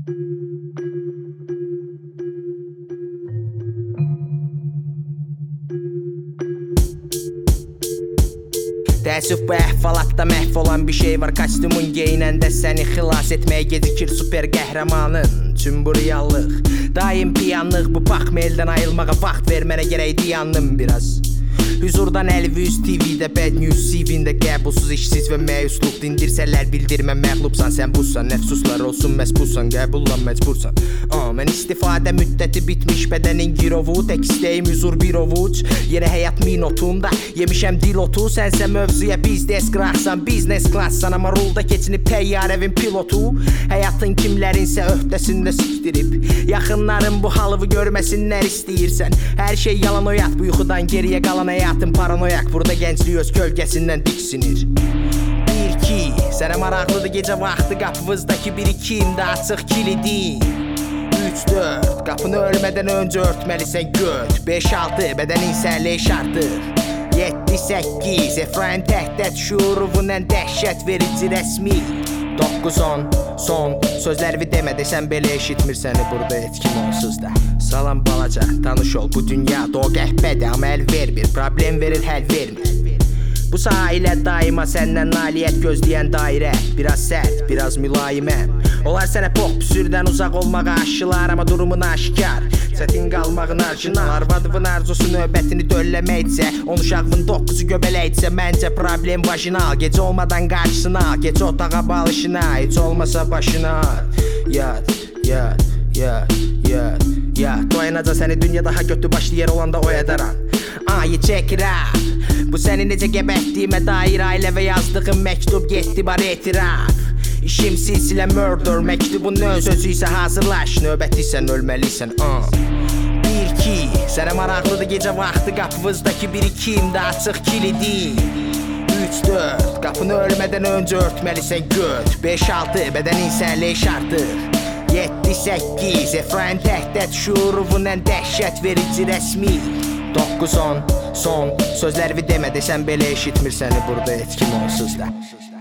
Təəssüf bu əhvalatda məhv olan bir şey var. Kostyumun geyinəndə səni xilas etməyə gecikir super qəhrəmanın. Tüm bu reallıq, daim piyanlıq. Bu baxmeldən ayılmağa vaxt vermənə gərəkdi, yandım biraz. Hüzurdan Əlvüz TV'də bad news CV-ndə qəbulsuz, işsiz və məyusluq dindirsələr bildirmə məğlubsan. Sən busan, nəfsuslar olsun məsbusan, qəbullan məcbursan. Mən istifadə müddəti bitmiş bədənin girovu, tək istəyim hüzur bir ovuc. Yeni həyat minotunda yemişəm dil otu. Sənsə mövzuya biznes qıraxsan, biznes klassan, amma rulda keçinib təyyarəvin pilotu. Həyatın kimlərinsə öhdəsində sikdirib, yaxınların bu halıvı görməsinlər istəyirsən. Hər şey yalan oyat, bu yuxudan geriyə qalan həyatın paranoyak. Burada gənclik öz kölgəsindən diksinir. 1-2, sənə maraqlıdır gecə vaxtı qapımızdakı bir-ikim də açıq kilidin. 3-4, qapını ölmədən öncə örtməlisən göt. 5-6, bədənin sərləy şartır. 7-8, Efraim təhdət şuuruvun ən dəhşət verici rəsmi. 9-10, son sözlərimi demədi, sən belə eşitmir səni burada etkim onsuz da. Salam balaca, tanış ol, bu dünyada o qəhbədir, amma əl vermir, problem verir, həll vermir. Bu sahilə daima səndən nailiyyət gözləyən dairə. Biraz sərt, biraz mülayiməm. Onlar sənə pox püsürdən uzaq olmağa aşılar, amma durumun aşkar. Çətin qalmağın arjinal, arvadımın arzusu növbətini dölləməkdirsə, 10 uşağın 9-u göbələkdirsə, məncə problem vajinal. Gecə olmadan qarşısına al, gecə otağa balışına, heç olmasa başına yat, yat, yat, yat, yat. Doyanaca səni dünya daha götü başlı yer olanda oyadaram. You check it out. Bu səni necə qəbətdiyimə dair ailəvə yazdığım məktub getdi bar etiraf. İşim silsilə murder, məktubun ön sözü isə hazırlaş, növbəti sən ölməlisən. 1-2, sənə maraqlıdır gecə vaxtı qapımızdakı bir-ikim də açıq kilidin. 3-4, qapını ölmədən öncə örtməlisən göt. 5-6, bədənin sərləy şartır. 7-8, Efraim təhdət şuuruvun ən dəhşət verici rəsmi. 9-10, son sözlərimi demədi, sən belə eşitmir səni burada etkim onsuz da.